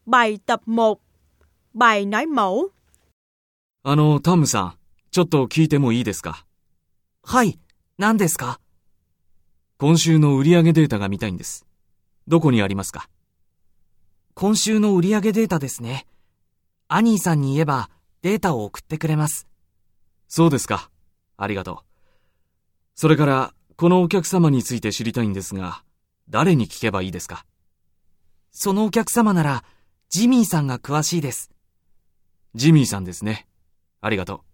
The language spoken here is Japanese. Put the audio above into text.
Bài tập 1. Bài nói mẫu. タムさん、ちょっと聞いてもいいですか？ はい、何ですか？ 今週の売上データが見たいんです。どこにありますか？ 今週の売上データですね。アニーさんに言えばデータを送ってくれます。 そうですか。ありがとう。それから、このお客様について知りたいんですが、誰に聞けばいいですか？ そのお客様なら、ジミーさんが詳しいです。 ジミーさんですね。ありがとう。